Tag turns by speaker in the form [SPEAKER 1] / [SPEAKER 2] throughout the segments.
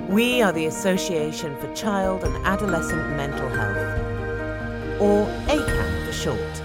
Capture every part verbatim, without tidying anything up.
[SPEAKER 1] We are the Association for Child and Adolescent Mental Health, or A C A M for short.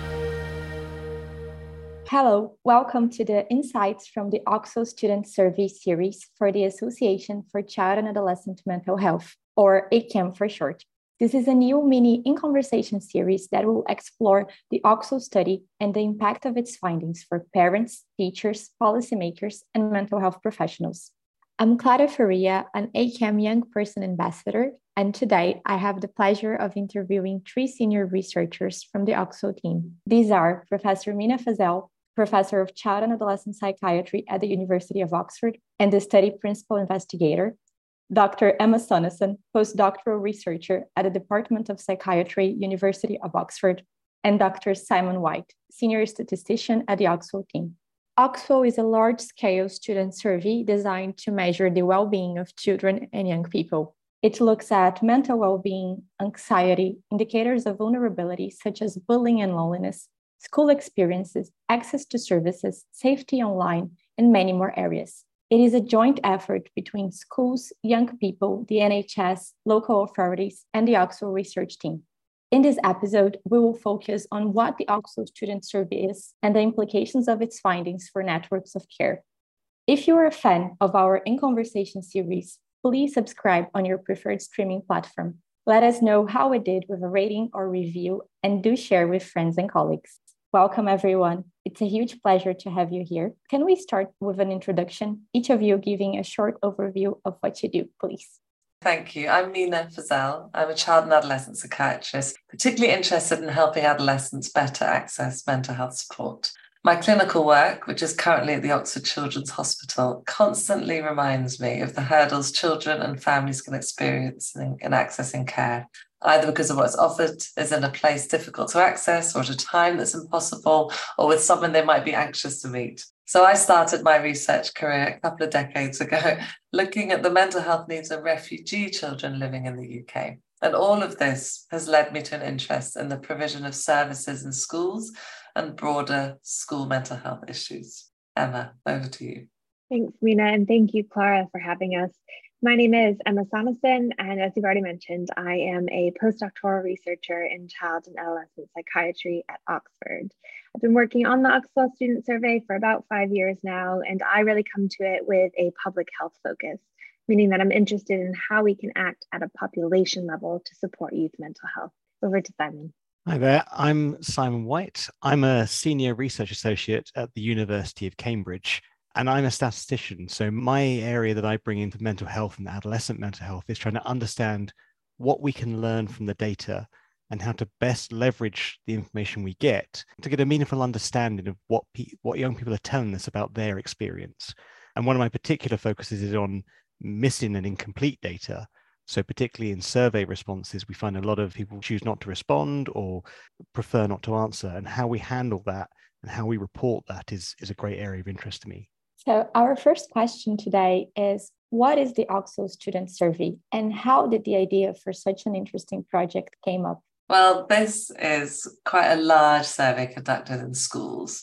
[SPEAKER 2] Hello, welcome to the Insights from the OXO Student Survey series for the Association for Child and Adolescent Mental Health, or A C A M for short. This is a new mini In Conversation series that will explore the OXO study and the impact of its findings for parents, teachers, policymakers, and mental health professionals. I'm Clara Faria, an A C A M Young Person Ambassador, and today I have the pleasure of interviewing three senior researchers from the OXO team. These are Professor Mina Fezel, Professor of Child and Adolescent Psychiatry at the University of Oxford and the study principal investigator, Doctor Emma Sonesson, postdoctoral researcher at the Department of Psychiatry, University of Oxford, and Doctor Simon White, senior statistician at the OXO team. OXO is a large-scale student survey designed to measure the well-being of children and young people. It looks at mental well-being, anxiety, indicators of vulnerability such as bullying and loneliness, school experiences, access to services, safety online, and many more areas. It is a joint effort between schools, young people, the N H S, local authorities, and the OXO research team. In this episode, we will focus on what the OXO Student Survey is and the implications of its findings for networks of care. If you are a fan of our In Conversation series, please subscribe on your preferred streaming platform. Let us know how it did with a rating or review, and do share with friends and colleagues. Welcome, everyone. It's a huge pleasure to have you here. Can we start with an introduction, each of you giving a short overview of what you do, please?
[SPEAKER 3] Thank you. I'm Mina Fezel. I'm a child and adolescent psychiatrist, particularly interested in helping adolescents better access mental health support. My clinical work, which is currently at the Oxford Children's Hospital, constantly reminds me of the hurdles children and families can experience in, in accessing care, either because of what's offered is in a place difficult to access, or at a time that's impossible, or with someone they might be anxious to meet. So I started my research career a couple of decades ago, looking at the mental health needs of refugee children living in the U K. And all of this has led me to an interest in the provision of services in schools and broader school mental health issues. Emma, over to you.
[SPEAKER 4] Thanks, Mina, and thank you, Clara, for having us. My name is Emma Sonesson, and as you've already mentioned, I am a postdoctoral researcher in child and adolescent psychiatry at Oxford. I've been working on the OXO Student Survey for about five years now, and I really come to it with a public health focus, meaning that I'm interested in how we can act at a population level to support youth mental health. Over to Simon.
[SPEAKER 5] Hi there, I'm Simon White. I'm a senior research associate at the University of Cambridge, and I'm a statistician. So my area that I bring into mental health and adolescent mental health is trying to understand what we can learn from the data and how to best leverage the information we get to get a meaningful understanding of what, pe- what young people are telling us about their experience. And one of my particular focuses is on missing and incomplete data. So particularly in survey responses, we find a lot of people choose not to respond or prefer not to answer, and how we handle that and how we report that is, is a great area of interest to me.
[SPEAKER 2] So our first question today is, what is the OXO Student Survey, and how did the idea for such an interesting project came up?
[SPEAKER 3] Well, this is quite a large survey conducted in schools.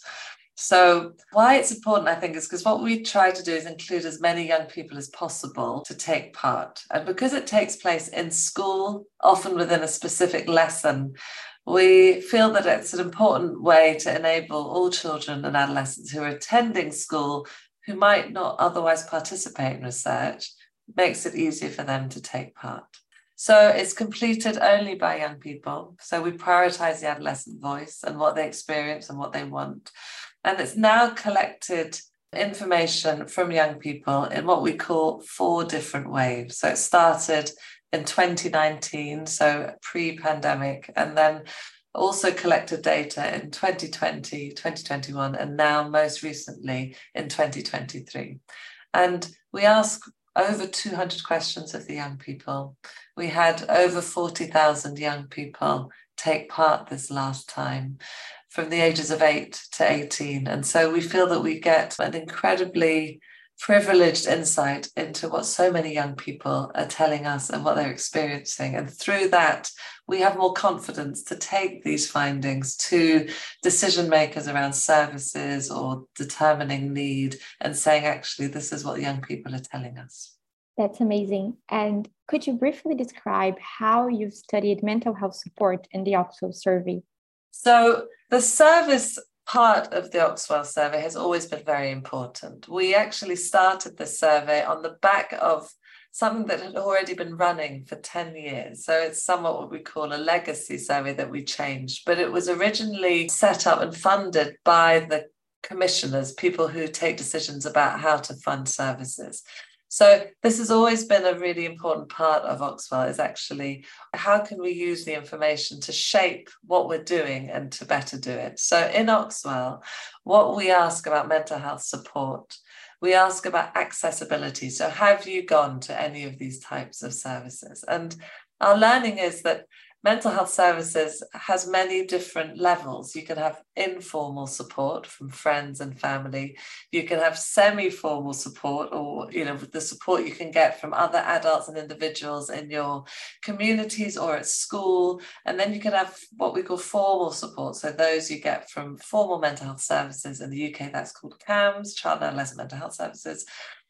[SPEAKER 3] So why it's important, I think, is because what we try to do is include as many young people as possible to take part. And because it takes place in school, often within a specific lesson, we feel that it's an important way to enable all children and adolescents who are attending school who might not otherwise participate in research, makes it easier for them to take part. So it's completed only by young people. So we prioritize the adolescent voice and what they experience and what they want. And it's now collected information from young people in what we call four different waves. So it started in twenty nineteen, so pre-pandemic, and then also collected data in twenty twenty, twenty twenty-one, and now most recently in twenty twenty-three. And we asked over two hundred questions of the young people. We had over forty thousand young people take part this last time, from the ages of eight to eighteen. And so we feel that we get an incredibly privileged insight into what so many young people are telling us and what they're experiencing. And through that, we have more confidence to take these findings to decision makers around services or determining need and saying, actually, this is what young people are telling us.
[SPEAKER 2] That's amazing. And could you briefly describe how you've studied mental health support in the Oxwell survey?
[SPEAKER 3] So the service part of the Oxwell survey has always been very important. We actually started the survey on the back of something that had already been running for ten years. So it's somewhat what we call a legacy survey that we changed, but it was originally set up and funded by the commissioners, people who take decisions about how to fund services. So this has always been a really important part of Oxwell, is actually how can we use the information to shape what we're doing and to better do it. So in Oxwell, what we ask about mental health support, we ask about accessibility. So have you gone to any of these types of services? And our learning is that mental health services has many different levels. You can have informal support from friends and family. You can have semi-formal support, or you know, the support you can get from other adults and individuals in your communities or at school. And then you can have what we call formal support. So those you get from formal mental health services. In the U K, that's called C A M S, Child and Adolescent Mental Health Services,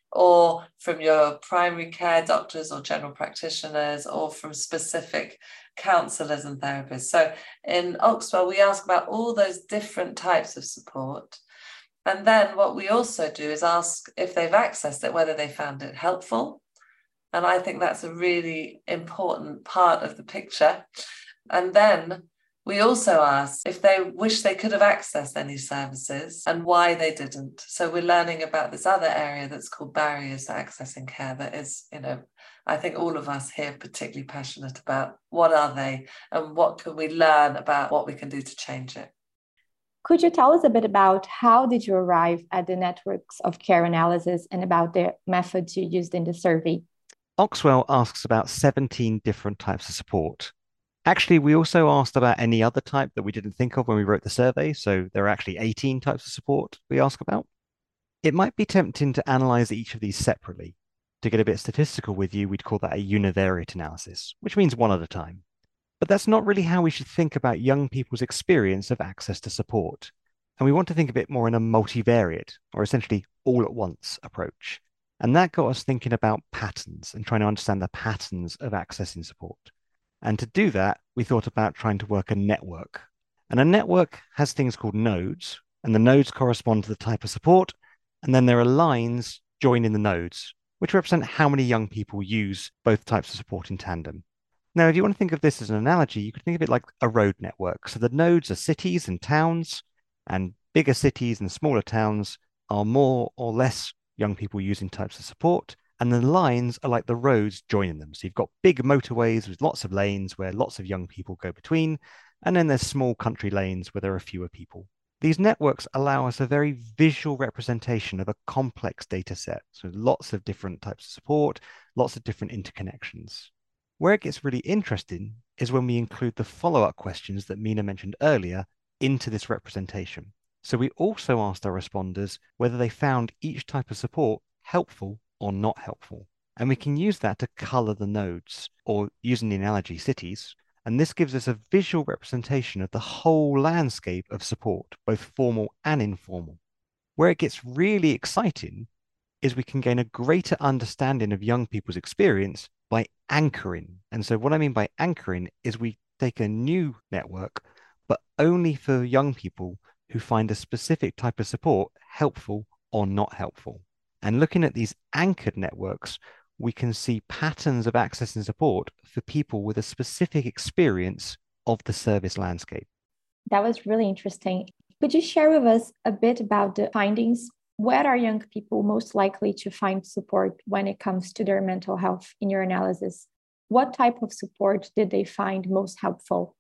[SPEAKER 3] or from your primary care doctors or general practitioners, or from specific counsellors and therapists. So in Oxwell, we ask about all those different types of support. And then what we also do is ask if they've accessed it, whether they found it helpful. And I think that's a really important part of the picture. And then we also ask if they wish they could have accessed any services and why they didn't. So we're learning about this other area that's called barriers to accessing care that is, you know, I think all of us here particularly passionate about. What are they and what can we learn about what we can do to change it?
[SPEAKER 2] Could you tell us a bit about how did you arrive at the networks of care analysis and about the methods you used in the survey?
[SPEAKER 5] Oxwell asks about seventeen different types of support. Actually, we also asked about any other type that we didn't think of when we wrote the survey. So there are actually eighteen types of support we ask about. It might be tempting to analyze each of these separately. To get a bit statistical with you, we'd call that a univariate analysis, which means one at a time. But that's not really how we should think about young people's experience of access to support. And we want to think of it more in a multivariate, or essentially all at once approach. And that got us thinking about patterns and trying to understand the patterns of accessing support. And to do that, we thought about trying to work a network. And a network has things called nodes, and the nodes correspond to the type of support. And then there are lines joining the nodes, which represent how many young people use both types of support in tandem. Now, if you want to think of this as an analogy, you could think of it like a road network. So the nodes are cities and towns, and bigger cities and smaller towns are more or less young people using types of support. And the lines are like the roads joining them. So you've got big motorways with lots of lanes where lots of young people go between. And then there's small country lanes where there are fewer people. These networks allow us a very visual representation of a complex data set. So lots of different types of support, lots of different interconnections. Where it gets really interesting is when we include the follow-up questions that Mina mentioned earlier into this representation. So we also asked our responders whether they found each type of support helpful or not helpful. And we can use that to color the nodes, or using the analogy cities. And this gives us a visual representation of the whole landscape of support, both formal and informal. Where it gets really exciting is we can gain a greater understanding of young people's experience by anchoring. And so what I mean by anchoring is we take a new network, but only for young people who find a specific type of support helpful or not helpful. And looking at these anchored networks, we can see patterns of access and support for people with a specific experience of the service landscape.
[SPEAKER 2] That was really interesting. Could you share with us a bit about the findings? Where are young people most likely to find support when it comes to their mental health in your analysis? What type of support did they find most helpful?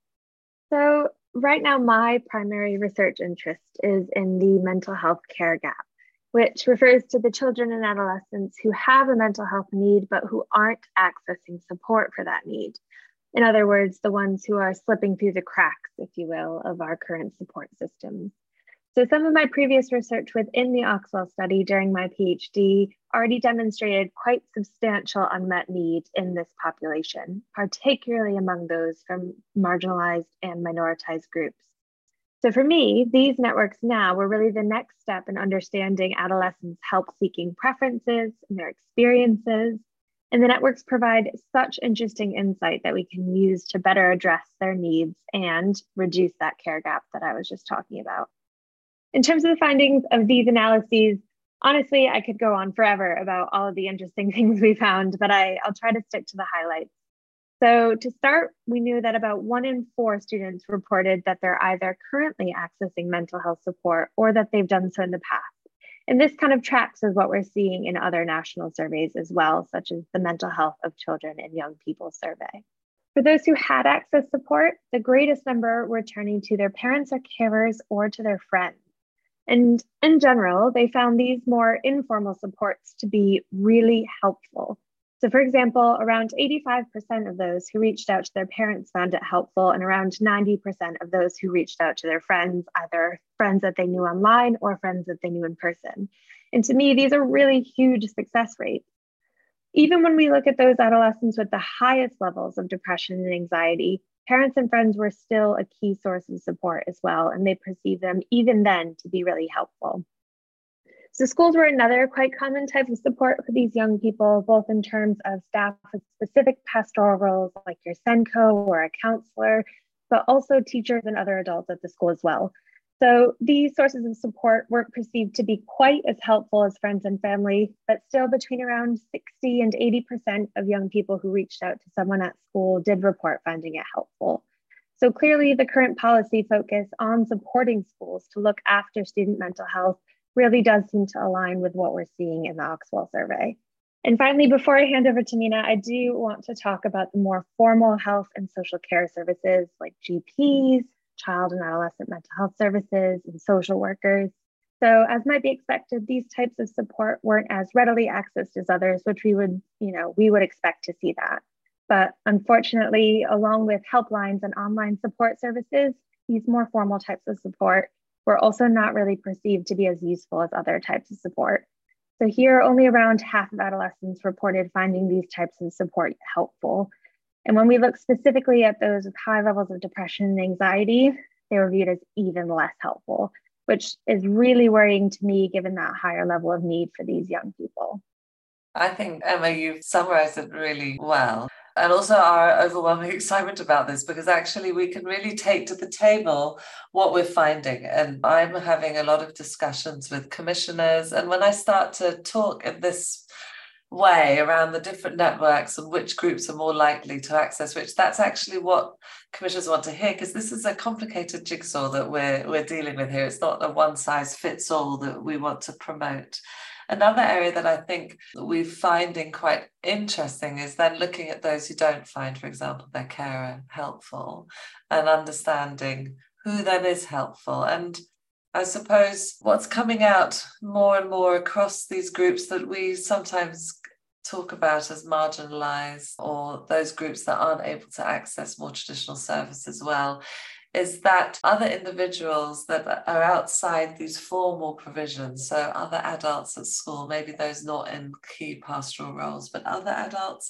[SPEAKER 4] So right now, my primary research interest is in the mental health care gap, which refers to the children and adolescents who have a mental health need, but who aren't accessing support for that need. In other words, the ones who are slipping through the cracks, if you will, of our current support systems. So some of my previous research within the Oxwell study during my PhD already demonstrated quite substantial unmet need in this population, particularly among those from marginalized and minoritized groups. So for me, these networks now were really the next step in understanding adolescents' help-seeking preferences and their experiences, And the networks provide such interesting insight that we can use to better address their needs and reduce that care gap that I was just talking about. In terms of the findings of these analyses, honestly, I could go on forever about all of the interesting things we found, but I, I'll try to stick to the highlights. So to start, we knew that about one in four students reported that they're either currently accessing mental health support or that they've done so in the past. And this kind of tracks with what we're seeing in other national surveys as well, such as the Mental Health of Children and Young People survey. For those who had access support, the greatest number were turning to their parents or carers or to their friends. And in general, they found these more informal supports to be really helpful. So for example, around eighty-five percent of those who reached out to their parents found it helpful, and around ninety percent of those who reached out to their friends, either friends that they knew online or friends that they knew in person. And to me, these are really huge success rates. Even when we look at those adolescents with the highest levels of depression and anxiety, parents and friends were still a key source of support as well, and they perceived them even then to be really helpful. So schools were another quite common type of support for these young people, both in terms of staff with specific pastoral roles like your SENCO or a counselor, but also teachers and other adults at the school as well. So these sources of support weren't perceived to be quite as helpful as friends and family, but still between around sixty and eighty percent of young people who reached out to someone at school did report finding it helpful. So clearly the current policy focus on supporting schools to look after student mental health really does seem to align with what we're seeing in the Oxwell survey. And finally, before I hand over to Mina, I do want to talk about the more formal health and social care services like G Ps, child and adolescent mental health services, and social workers. So as might be expected, these types of support weren't as readily accessed as others, which we would, you know, we would expect to see that. But unfortunately, along with helplines and online support services, these more formal types of support were also not really perceived to be as useful as other types of support. So here, only around half of adolescents reported finding these types of support helpful. And when we look specifically at those with high levels of depression and anxiety, they were viewed as even less helpful, which is really worrying to me given that higher level of need for these young people.
[SPEAKER 3] I think, Emma, you've summarized it really well. And also our overwhelming excitement about this, because actually we can really take to the table what we're finding. And I'm having a lot of discussions with commissioners. And when I start to talk in this way around the different networks and which groups are more likely to access which, that's actually what commissioners want to hear, because this is a complicated jigsaw that we're, we're dealing with here. It's not a one size fits all that we want to promote. Another area that I think we're finding quite interesting is then looking at those who don't find, for example, their carer helpful, and understanding who then is helpful. And I suppose what's coming out more and more across these groups that we sometimes talk about as marginalized, or those groups that aren't able to access more traditional services well, is that other individuals that are outside these formal provisions, so other adults at school, maybe those not in key pastoral roles, but other adults,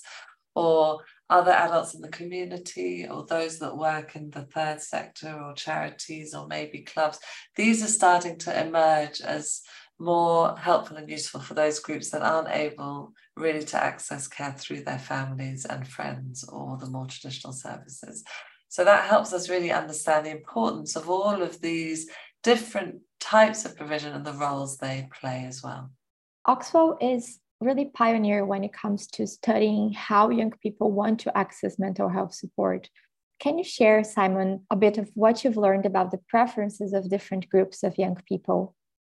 [SPEAKER 3] or other adults in the community, or those that work in the third sector or charities or maybe clubs, these are starting to emerge as more helpful and useful for those groups that aren't able really to access care through their families and friends or the more traditional services. So that helps us really understand the importance of all of these different types of provision and the roles they play as well.
[SPEAKER 2] Oxwell is really pioneer when it comes to studying how young people want to access mental health support. Can you share, Simon, a bit of what you've learned about the preferences of different groups of young people?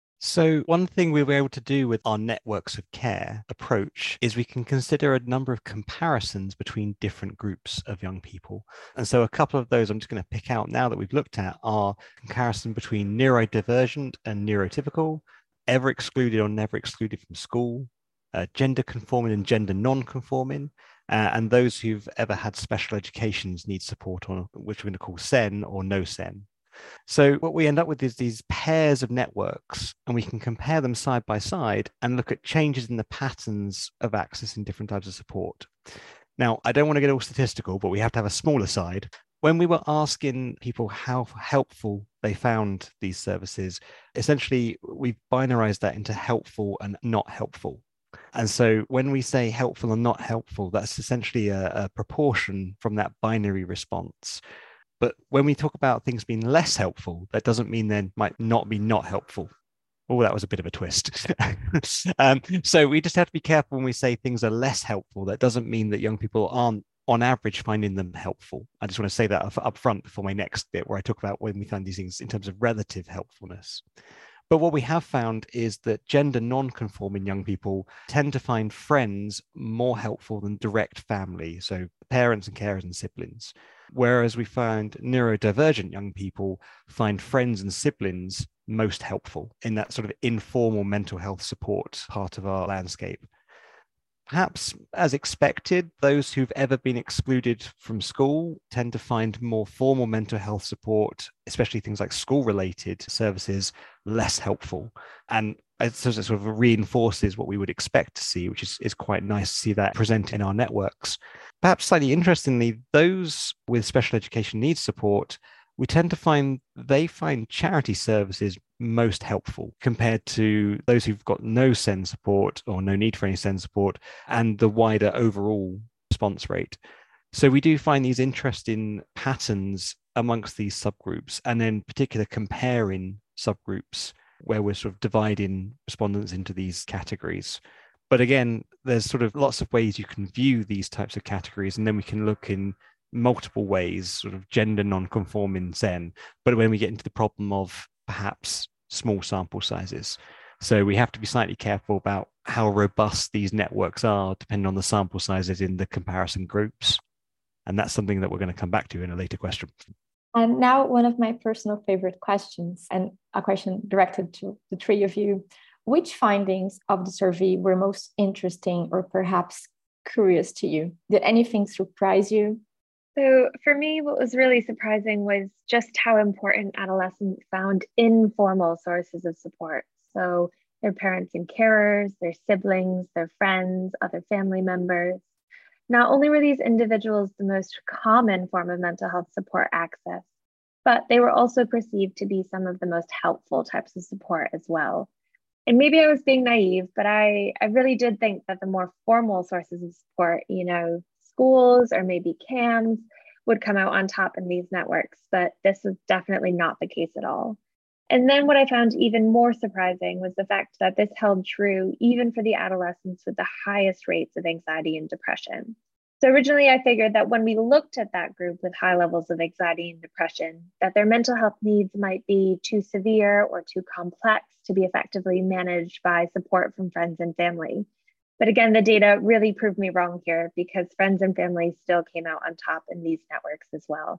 [SPEAKER 5] So one thing we were able to do with our networks of care approach is we can consider a number of comparisons between different groups of young people. And so a couple of those I'm just going to pick out now that we've looked at are comparison between neurodivergent and neurotypical, ever excluded or never excluded from school, uh, gender conforming and gender non-conforming, uh, and those who've ever had special educations need support on, which we're going to call S E N or no S E N. So what we end up with is these pairs of networks, and we can compare them side by side and look at changes in the patterns of accessing different types of support. Now, I don't want to get all statistical, but we have to have a smaller side. When we were asking people how helpful they found these services, essentially we've binarized that into helpful and not helpful. And so when we say helpful or not helpful, that's essentially a, a proportion from that binary response. But when we talk about things being less helpful, that doesn't mean they might not be not helpful. Oh, that was a bit of a twist. um, so we just have to be careful when we say things are less helpful. That doesn't mean that young people aren't, on average, finding them helpful. I just want to say that up, up front before my next bit, where I talk about when we find these things in terms of relative helpfulness. But what we have found is that gender non-conforming young people tend to find friends more helpful than direct family, so parents and carers and siblings. Whereas we find neurodivergent young people find friends and siblings most helpful in that sort of informal mental health support part of our landscape. Perhaps as expected, those who've ever been excluded from school tend to find more formal mental health support, especially things like school-related services, less helpful. And it sort of reinforces what we would expect to see, which is, is quite nice to see that present in our networks. Perhaps slightly interestingly, those with special education needs support, we tend to find they find charity services most helpful compared to those who've got no SEND support or no need for any SEND support and the wider overall response rate. So we do find these interesting patterns amongst these subgroups, and then particular comparing subgroups where we're sort of dividing respondents into these categories. But again, there's sort of lots of ways you can view these types of categories, and then we can look in multiple ways, sort of gender non-conforming SEN. But when we get into the problem of perhaps small sample sizes, so we have to be slightly careful about how robust these networks are depending on the sample sizes in the comparison groups. And that's something that we're going to come back to in a later question.
[SPEAKER 2] And now one of my personal favorite questions, and a question directed to the three of you. Which findings of the survey were most interesting or perhaps curious to you? Did anything surprise you?
[SPEAKER 4] So for me, what was really surprising was just how important adolescents found informal sources of support. So their parents and carers, their siblings, their friends, other family members. Not only were these individuals the most common form of mental health support access, but they were also perceived to be some of the most helpful types of support as well. And maybe I was being naive, but I, I really did think that the more formal sources of support, you know, schools or maybe C A Ms would come out on top in these networks, but this was definitely not the case at all. And then what I found even more surprising was the fact that this held true even for the adolescents with the highest rates of anxiety and depression. So originally I figured that when we looked at that group with high levels of anxiety and depression, that their mental health needs might be too severe or too complex to be effectively managed by support from friends and family. But again, the data really proved me wrong here because friends and family still came out on top in these networks as well.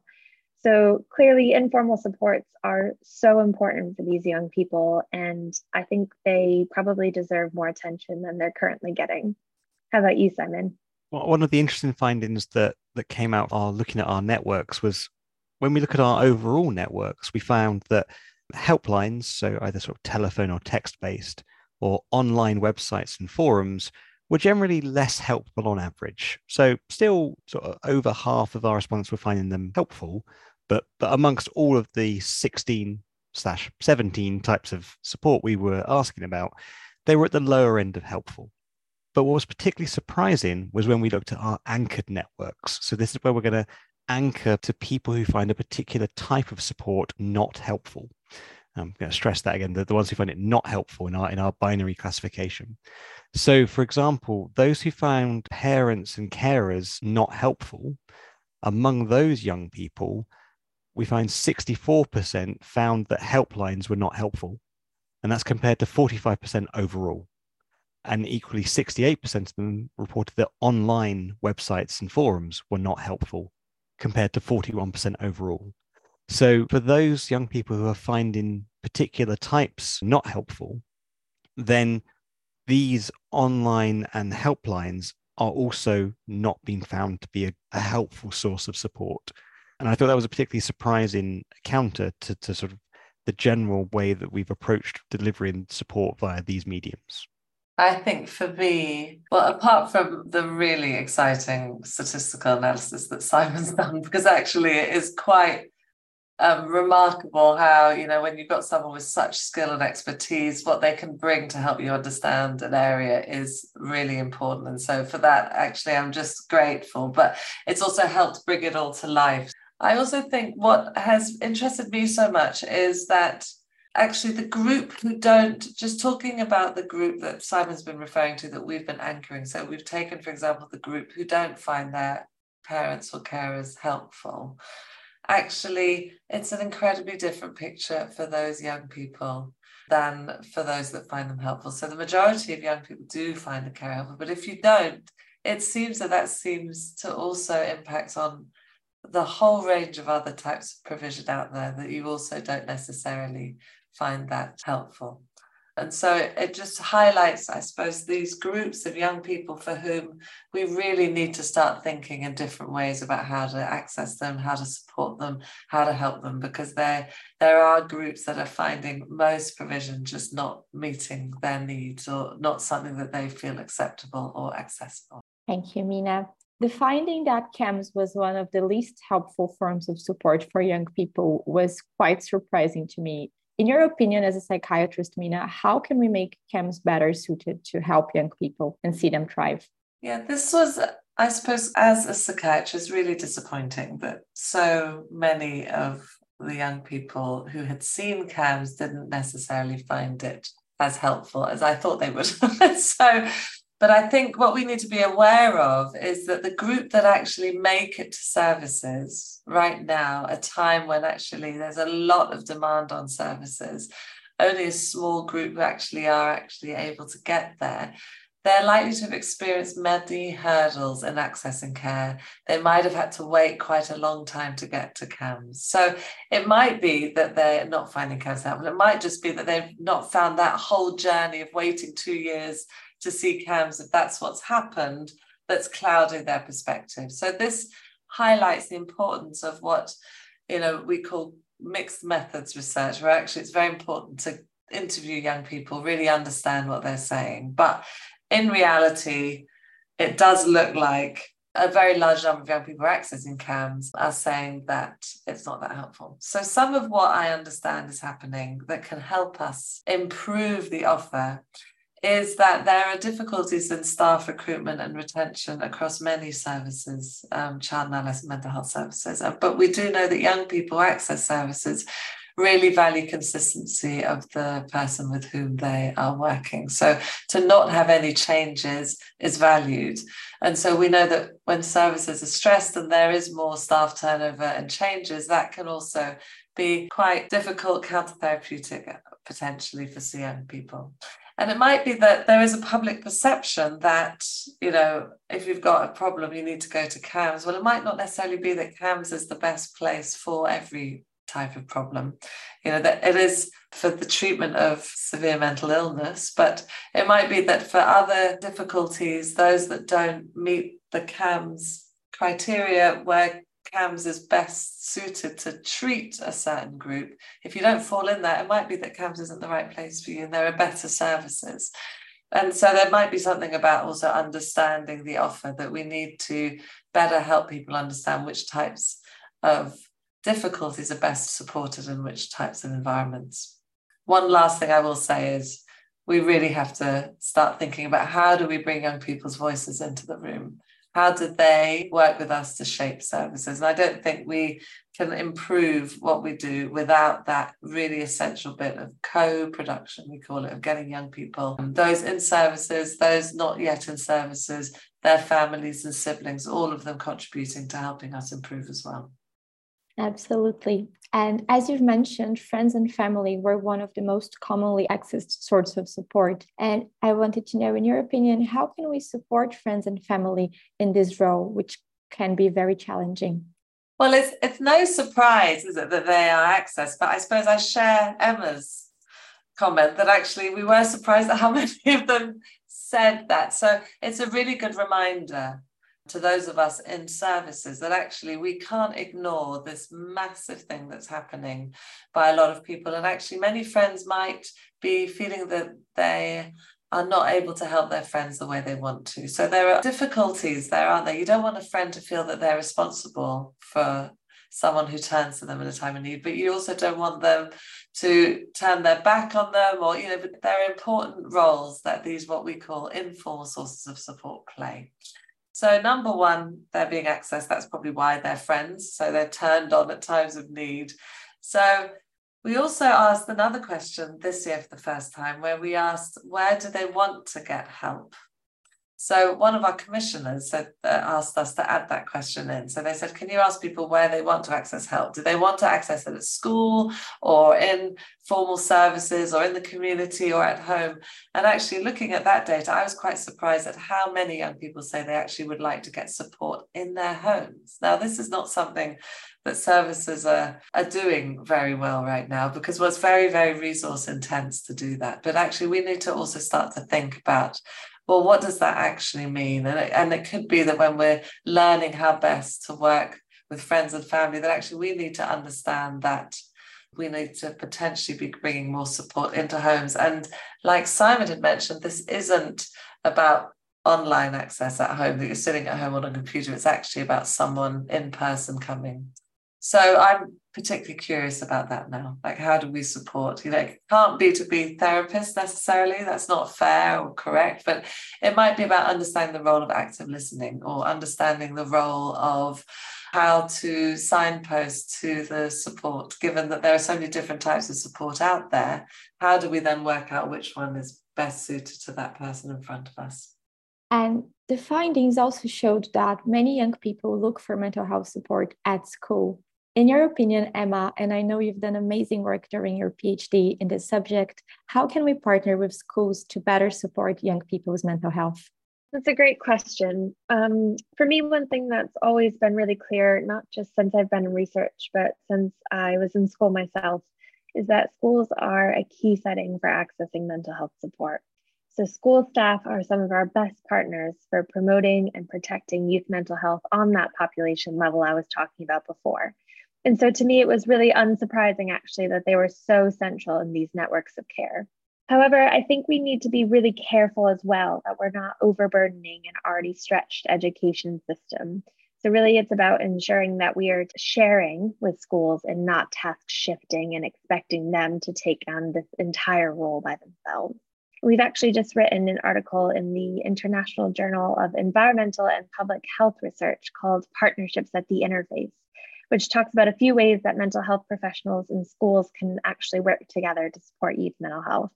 [SPEAKER 4] So clearly informal supports are so important for these young people, and I think they probably deserve more attention than they're currently getting. How about you, Simon?
[SPEAKER 5] Well, one of the interesting findings that, that came out of looking at our networks was when we look at our overall networks, we found that helplines, so either sort of telephone or text-based, or online websites and forums were generally less helpful on average. So still sort of over half of our respondents were finding them helpful, but, but amongst all of the sixteen slash seventeen types of support we were asking about, they were at the lower end of helpful. But what was particularly surprising was when we looked at our anchored networks. So this is where we're going to anchor to people who find a particular type of support not helpful. I'm going to stress that again, the, the ones who find it not helpful in our, in our binary classification. So for example, those who found parents and carers not helpful, among those young people, we find sixty-four percent found that helplines were not helpful. And that's compared to forty-five percent overall. And equally, sixty-eight percent of them reported that online websites and forums were not helpful, compared to forty-one percent overall. So for those young people who are finding particular types not helpful, then these online and helplines are also not being found to be a, a helpful source of support. And I thought that was a particularly surprising counter to, to sort of the general way that we've approached delivering support via these mediums.
[SPEAKER 3] I think for me, well, apart from the really exciting statistical analysis that Simon's done, because actually it is quite um, remarkable how, you know, when you've got someone with such skill and expertise, what they can bring to help you understand an area is really important. And so for that, actually, I'm just grateful, but it's also helped bring it all to life. I also think what has interested me so much is that actually the group who don't, just talking about the group that Simon's been referring to, that we've been anchoring. So we've taken, for example, the group who don't find their parents or carers helpful. Actually, it's an incredibly different picture for those young people than for those that find them helpful. So the majority of young people do find the care helpful, but if you don't, it seems that that seems to also impact on the whole range of other types of provision out there that you also don't necessarily find that helpful. And so it just highlights, I suppose, these groups of young people for whom we really need to start thinking in different ways about how to access them, how to support them, how to help them, because there, there are groups that are finding most provision just not meeting their needs or not something that they feel acceptable or accessible.
[SPEAKER 2] Thank you, Mina. The finding that C A M S was one of the least helpful forms of support for young people was quite surprising to me. In your opinion, as a psychiatrist, Mina, how can we make C A M S better suited to help young people and see them thrive?
[SPEAKER 3] Yeah, this was, I suppose, as a psychiatrist, really disappointing that so many of the young people who had seen C A M S didn't necessarily find it as helpful as I thought they would. So, but I think what we need to be aware of is that the group that actually make it to services right now, a time when actually there's a lot of demand on services, only a small group who actually are actually able to get there, they're likely to have experienced many hurdles in accessing care. They might have had to wait quite a long time to get to C A M S. So it might be that they're not finding C A M S helpful. It might just be that they've not found that whole journey of waiting two years to see C A M S, if that's what's happened, that's clouding their perspective. So this highlights the importance of what, you know, we call mixed methods research, where actually it's very important to interview young people, really understand what they're saying. But in reality, it does look like a very large number of young people accessing C A M S are saying that it's not that helpful. So some of what I understand is happening that can help us improve the offer is that there are difficulties in staff recruitment and retention across many services, um, child and adolescent mental health services. But we do know that young people who access services really value consistency of the person with whom they are working. So to not have any changes is valued. And so we know that when services are stressed and there is more staff turnover and changes, that can also be quite difficult, counter-therapeutic potentially for young people. And it might be that there is a public perception that, you know, if you've got a problem, you need to go to C A M S. Well, it might not necessarily be that C A M S is the best place for every type of problem. You know, that it is for the treatment of severe mental illness, but it might be that for other difficulties, those that don't meet the C A M S criteria, where C A M S is best suited to treat a certain group, if you don't fall in there, it might be that C A M S isn't the right place for you and there are better services. And so there might be something about also understanding the offer, that we need to better help people understand which types of difficulties are best supported in which types of environments. One last thing I will say is we really have to start thinking about how do we bring young people's voices into the room? How do they work with us to shape services? And I don't think we can improve what we do without that really essential bit of co-production, we call it, of getting young people, those in services, those not yet in services, their families and siblings, all of them contributing to helping us improve as well.
[SPEAKER 2] Absolutely. And as you've mentioned, friends and family were one of the most commonly accessed sorts of support. And I wanted to know, in your opinion, how can we support friends and family in this role, which can be very challenging?
[SPEAKER 3] Well, it's it's no surprise, is it, that they are accessed, but I suppose I share Emma's comment that actually we were surprised at how many of them said that. So it's a really good reminder to those of us in services that actually we can't ignore this massive thing that's happening by a lot of people. And actually many friends might be feeling that they are not able to help their friends the way they want to. So there are difficulties there, aren't there? You don't want a friend to feel that they're responsible for someone who turns to them in a time of need, but you also don't want them to turn their back on them, or, you know, but there are important roles that these, what we call informal sources of support, play. So number one, they're being accessed. That's probably why they're friends. So they're turned on at times of need. So we also asked another question this year for the first time, where we asked, where do they want to get help? So one of our commissioners said, uh, asked us to add that question in. So they said, can you ask people where they want to access help? Do they want to access it at school or in formal services or in the community or at home? And actually looking at that data, I was quite surprised at how many young people say they actually would like to get support in their homes. Now, this is not something that services are, are doing very well right now, because well, it's very, very resource intense to do that. But actually we need to also start to think about, well, what does that actually mean? And it, and it could be that when we're learning how best to work with friends and family, that actually we need to understand that we need to potentially be bringing more support into homes. And like Simon had mentioned, this isn't about online access at home, that you're sitting at home on a computer. It's actually about someone in person coming. So I'm particularly curious about that now. Like, how do we support? You know, it can't be to be therapists necessarily. That's not fair or correct, but it might be about understanding the role of active listening, or understanding the role of how to signpost to the support, given that there are so many different types of support out there. How do we then work out which one is best suited to that person in front of us?
[SPEAKER 2] And the findings also showed that many young people look for mental health support at school. In your opinion, Emma, and I know you've done amazing work during your PhD in this subject, how can we partner with schools to better support young people's mental health?
[SPEAKER 4] That's a great question. Um, for me, one thing that's always been really clear, not just since I've been in research, but since I was in school myself, is that schools are a key setting for accessing mental health support. So school staff are some of our best partners for promoting and protecting youth mental health on that population level I was talking about before. And so to me, it was really unsurprising, actually, that they were so central in these networks of care. However, I think we need to be really careful as well that we're not overburdening an already stretched education system. So really, it's about ensuring that we are sharing with schools and not task shifting and expecting them to take on this entire role by themselves. We've actually just written an article in the International Journal of Environmental and Public Health Research called Partnerships at the Interface, which talks about a few ways that mental health professionals in schools can actually work together to support youth mental health.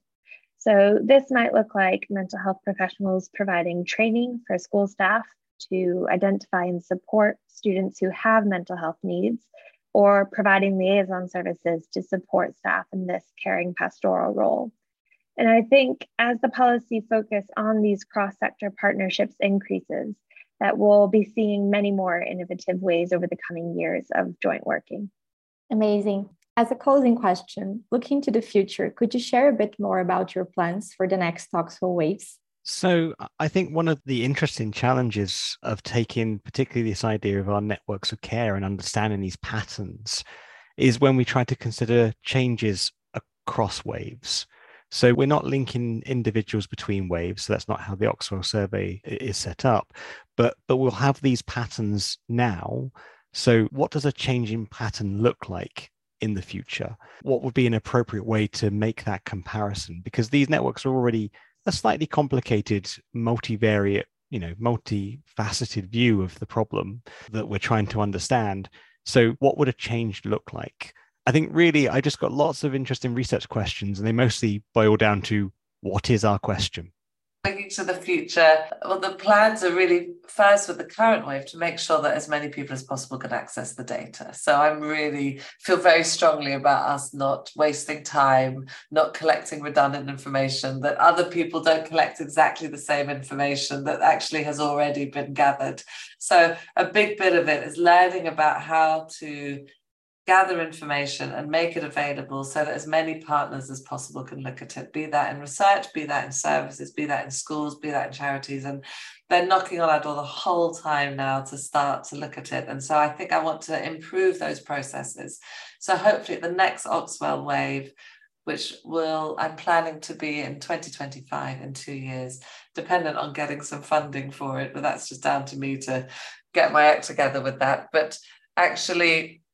[SPEAKER 4] So this might look like mental health professionals providing training for school staff to identify and support students who have mental health needs, or providing liaison services to support staff in this caring pastoral role. And I think as the policy focus on these cross-sector partnerships increases, that we'll be seeing many more innovative ways over the coming years of joint working.
[SPEAKER 2] Amazing. As a closing question, looking to the future, could you share a bit more about your plans for the next Oxford Waves?
[SPEAKER 5] So I think one of the interesting challenges of taking particularly this idea of our networks of care and understanding these patterns is when we try to consider changes across waves. So we're not linking individuals between waves. So that's not how the Oxford survey is set up, but, but we'll have these patterns now. So what does a changing pattern look like in the future? What would be an appropriate way to make that comparison? Because these networks are already a slightly complicated, multivariate, you know, multifaceted view of the problem that we're trying to understand. So what would a change look like? I think really I just got lots of interesting research questions, and they mostly boil down to, what is our question?
[SPEAKER 3] Looking to the future, well, the plans are really first with the current wave to make sure that as many people as possible can access the data. So I'm really feel very strongly about us not wasting time, not collecting redundant information, that other people don't collect exactly the same information that actually has already been gathered. So a big bit of it is learning about how to gather information and make it available so that as many partners as possible can look at it, be that in research, be that in services, be that in schools, be that in charities. And they're knocking on our door the whole time now to start to look at it. And so I think I want to improve those processes. So hopefully the next Oxwell wave, which will, I'm planning to be in twenty twenty-five, in two years, dependent on getting some funding for it, but that's just down to me to get my act together with that. But actually,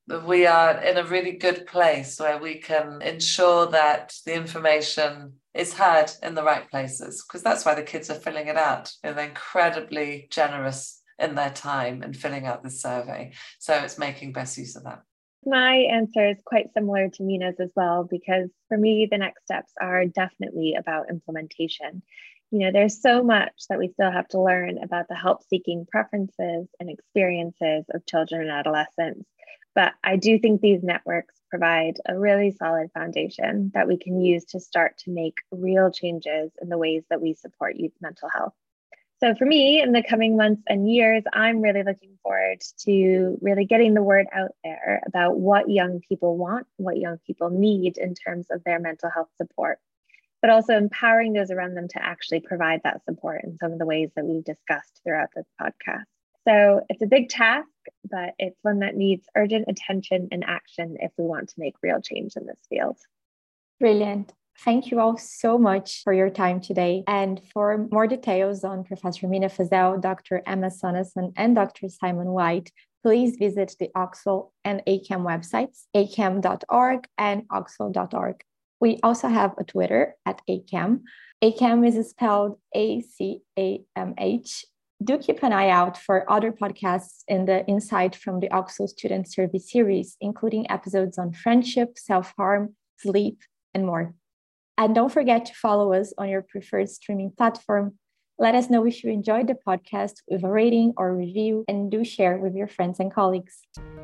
[SPEAKER 3] we are in a really good place where we can ensure that the information is heard in the right places, because that's why the kids are filling it out. They're incredibly generous in their time in filling out this survey. So it's making best use of that.
[SPEAKER 4] My answer is quite similar to Mina's as well, because for me, the next steps are definitely about implementation. You know, there's so much that we still have to learn about the help-seeking preferences and experiences of children and adolescents. But I do think these networks provide a really solid foundation that we can use to start to make real changes in the ways that we support youth mental health. So for me, in the coming months and years, I'm really looking forward to really getting the word out there about what young people want, what young people need in terms of their mental health support, but also empowering those around them to actually provide that support in some of the ways that we've discussed throughout this podcast. So it's a big task, but it's one that needs urgent attention and action if we want to make real change in this field.
[SPEAKER 2] Brilliant. Thank you all so much for your time today. And for more details on Professor Mina Feazell, Doctor Emma Sonnesen, and Doctor Simon White, please visit the OXLO and A C A M websites, A C A M dot org and oxlo dot org. We also have a Twitter at A C A M. A C A M is spelled A C A M H. Do keep an eye out for other podcasts in the Insight from the OXLO Student Survey series, including episodes on friendship, self-harm, sleep, and more. And don't forget to follow us on your preferred streaming platform. Let us know if you enjoyed the podcast with a rating or review, and do share with your friends and colleagues.